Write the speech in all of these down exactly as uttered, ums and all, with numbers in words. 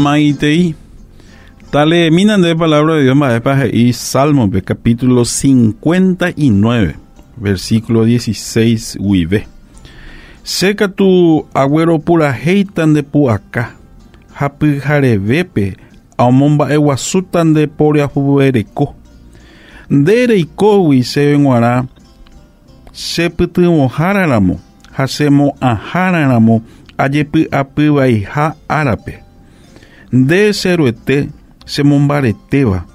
Maitei. Dale, minan de palabra de Dios, y Salmo, capítulo cincuenta y nueve, versículo dieciséis, huive. Seca tu agüero pura heitan de puacá, hapi jarevepe, aumomba eguasutan de poria jubereco. Dereiko huise venguara, seputimo hararamo, hasemo ahararamo, ayepi apivaija árape. De ceruete se mombareteba,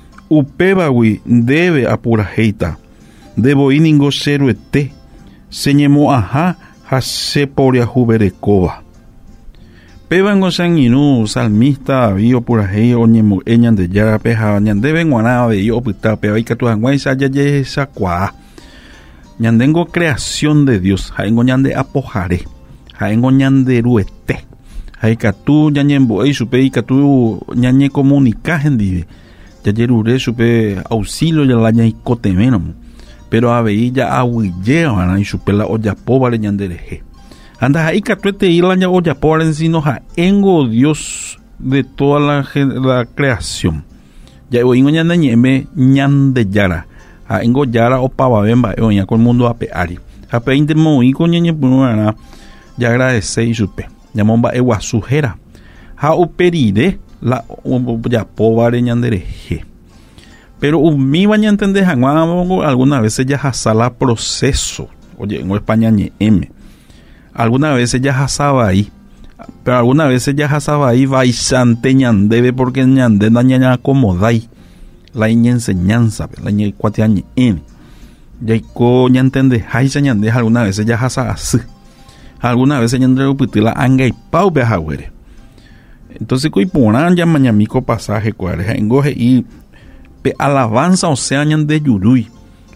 upebawi debe apurajeita, debo iningo ceruete, señemo aja, hase poria juberecova. Pebango sanguinu, salmista, vio purajei, oñemo eñan de yara peja, ñan deben guanaba de yo, pita, peba y catuanguay, sayaye, esa cuá. Ñandengo creación de Dios, jaengo ñan de apojare, jaengo ñan de ruete. Hay catu ñañembo y supe y catu ñañe comunicajen dive ya yerure supe auxilio ya la ñai cotemeno pero a ver ya ahuille van y supe la olla pobre ñandereje anda ahí catu te ir la olla pobre en sino ja engo Dios de toda la, la creación ya oingo ñandañeme ñande yara a engo yara o pavabemba oña con mundo a peari a peinte mo y con ñañe punana ya agradece y supe llamomba eguasujera ha uperide la ya pobre ñandereje pero umi baña entender algunas veces ya hasala proceso oye en España ñe m algunas veces ya hasaba ahí pero algunas veces ya hasaba ahí vaisante ñandebe porque ñande daña acomodai la enseñanza la ñe cuatia ñe m ya co ña entender haisa ñande algunas veces ya hasa así algunas veces ya entre upitila anga y pau bejahuere. Entonces coi poran ya mañamico pasaje cuare engoje y pe alabanza o sea ñan de yurui.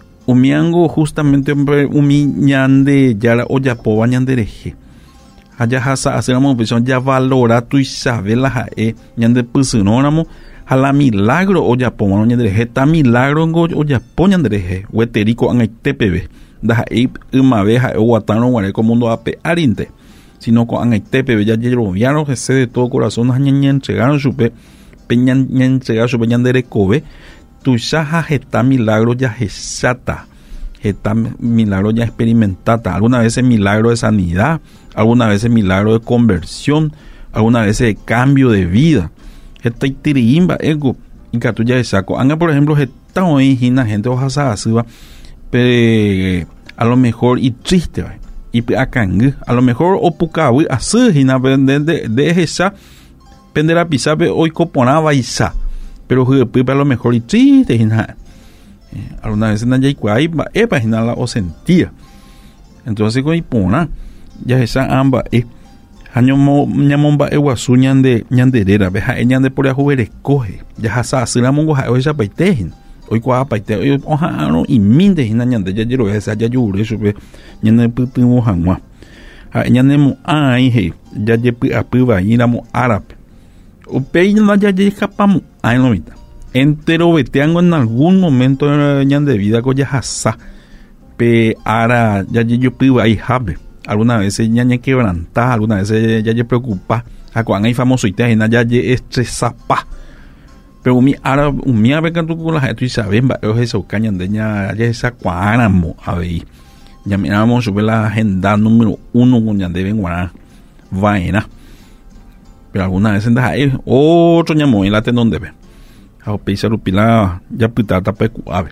Umiango justamente umi ñan de yara o ya poba ñan de reje. Haya hasa hacer una opción ya valora tu isabela jae ñan de pusunóramo hala milagro o ya poba ñan de reje ta milagro ngo o ya po ñan de reje hueterico anga tepebe. Da ahí una vez a Guatano guare como mundo ape arinte sino con angaitepe ya llevaron que se de todo corazón ñan entregaron su pe peñan entregar su peñan de recobe tu saja está milagro ya gesata está milagro ya experimentada algunas veces milagro de sanidad algunas veces milagro de conversión algunas veces de cambio de vida esta itirimba ego y que tú ya saco anga por ejemplo esta hoy gente ojalá así va Pe, a lo mejor y triste y acá a lo mejor o pucawi así hina de de de esa pendera pisabe hoy coponaba isa pero a lo mejor y triste hina alguna vez na yaikuai ba e página la o sentía entonces con ipona ya esa amba e año mo ñamomba e wasuñan de ñanderera beja ñande por ajuere coge ya hasa así la mongo ha esa paitehin hoy cua paite hoy oja no y minde hina ñande ya jero esa ya yure supe ñande putimo hanwa ha ñande mo ai he ya je pu apuba iramo árabe o pein la ya je capamo ai no mita entero veteango en algún momento ñande vida ko ya hasa pe ara ya je yo pu ai habe alguna vez ñañe quebranta alguna vez ya je preocupa a cuan hay famoso y te hina ya je estresapa pero mi ara mi ave canto con la gente y saben va eso cañan de ña ya esa cuáramo a ver ya miramos sobre la agenda número uno con ya deben guardar vaina pero alguna vez anda ahí otro ñamo en la tendón debe a pisa rupila ya pitata pecu ave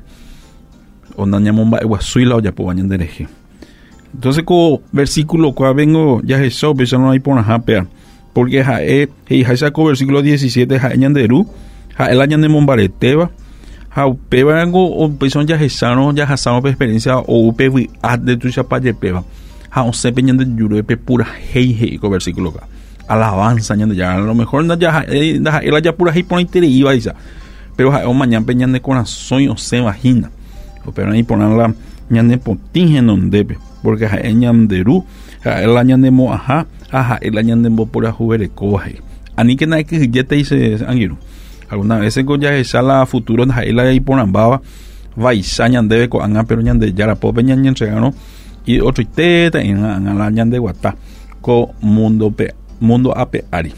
onda ñamo va guasuila o ya po bañan de reje entonces co versículo cual vengo ya eso pero no hay por nada porque ja eh ja esa co versículo diecisiete ja ñanderu ha el año de mombareteba ha upeba algo o person ya gesano ya hasano por experiencia o upevi ad de tu chapa de peba ha on se peñan de yuro pe pura hei hei con versículo acá alabanza ñande ya a lo mejor na ya da el ya pura hei por intere iba isa pero ha o mañana peñan de corazón o se imagina o pero ahí poner la ñande potígeno debe porque ha ñanderu ha el año de mo ajá ajá el año de mo pura jubere coje ani que na que ya te dice anguiro alguna vez con ya esa la futuro na ela y ponambaba vai sañan debe con anga pero ñan de yara po peñan ñan entregano y otro teta en la ñan de guata co mundo pe mundo ape ari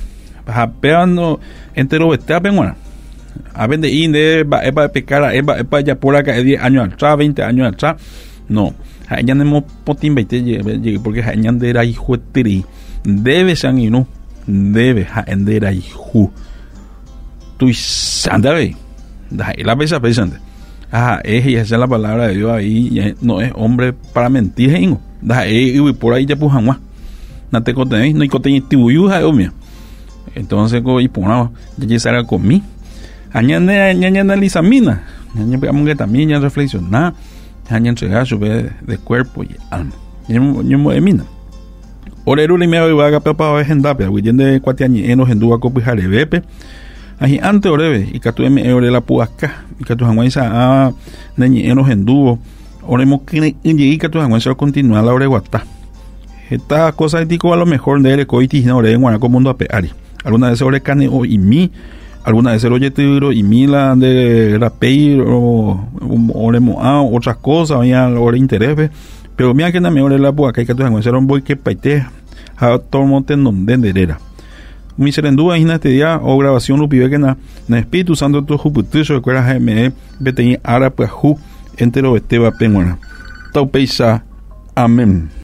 Japeando entero este penguana. A vende inde va va pecara eva epa ya por acá diez años atrás, veinte años atrás. No. Ya no potin veinte porque ya era hijo tri. Debe ser y no. Debe endera hijo. Tu sandabe. Da la pesa pesante. Ah, es y esa es la palabra de Dios ahí, no es hombre para mentir, hingo. Da y por ahí ya pujan más. No te contenéis, no hay contenido tibuyuja, hombre. Entonces, go y ponamos, ya salga con mí. Añade, añade analiza mina. Añade pegamos que también ya reflexionar. Añade entregar su de, de cuerpo y alma. Yo me mina. Orero y me voy a capar para ver en Dapia. Voy de cuatro años en los endúa copi jarebepe. Ahí antes orebe y que tú me ore la puasca y que tu janguenza a neñi en los endúo. Oremos que llegue que tu janguenza continúa la oreguata. Esta cosa ético a lo mejor de él coitis no ore en guanaco mundo a peari. Alguna vez ore cane o y mi, alguna vez oye tiro y mi la de rapei o oremos a otras cosas, ya ore interés, pero mira que no me ore la puasca y que tu janguenza era un boy que paite a tormonte en donde era. Mi serendúa en este día o grabación lo pibe que na na Espíritu Santo tu juputuso de cuera gme bete ara pues ju entero esteba penguana tau peisa amén.